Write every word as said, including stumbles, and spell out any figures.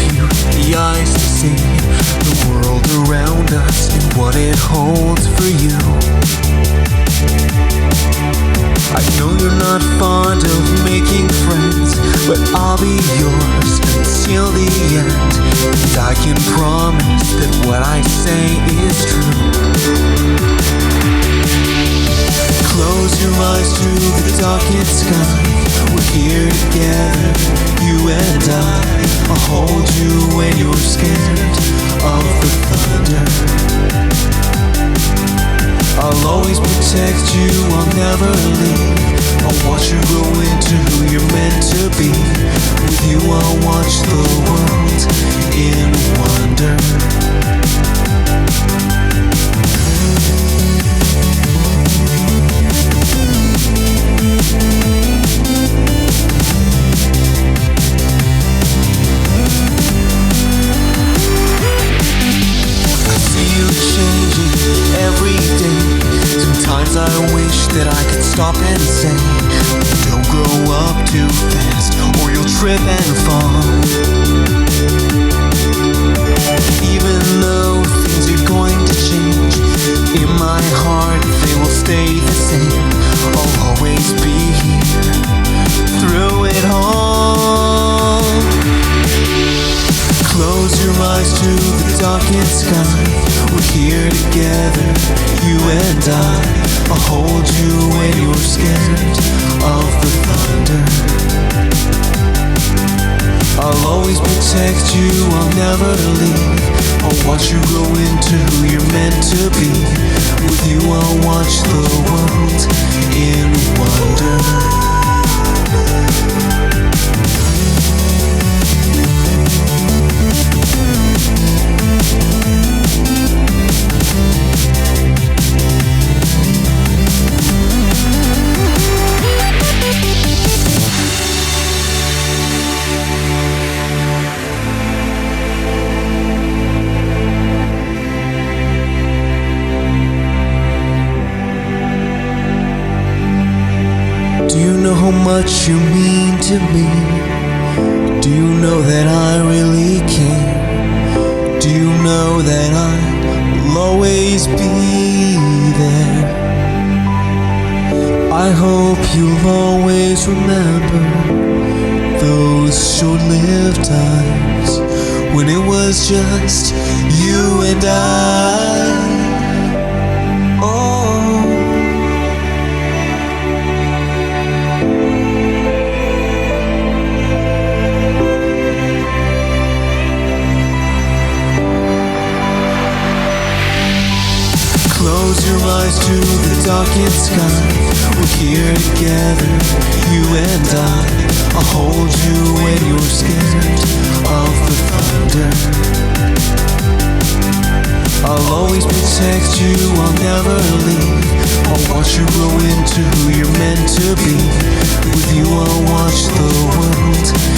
you the eyes to see the world around us and what it holds for you. I know you're not fond of making friends, but I'll be yours until the end. And I can promise that what I say is true. Close your eyes to the darkest sky. We're here together, you and I. I'll hold you when you're scared of the thunder. I'll always protect you, I'll never leave. I'll watch you grow into who you're meant to be. With you I'll watch the world in wonder. Sometimes I wish that I could stop and say, don't grow up too fast or you'll trip and fall. Even though things are going to change, in my heart they will stay the same. I'll always be here through it all. Close your eyes to the darkest sky. We're here together, you and I. I'll hold you when you're scared of the thunder. I'll always protect you, I'll never leave. I'll watch you grow into who you're meant to be. With you I'll watch the world in wonder. Do you know how much you mean to me? Do you know that I really care? Do you know that I will always be there? I hope you'll always remember those short-lived times when it was just you and I. Close your eyes to the darkest sky. We're here together, you and I. I'll hold you when you're scared of the thunder. I'll always protect you, I'll never leave. I'll watch you grow into who you're meant to be. With you I'll watch the world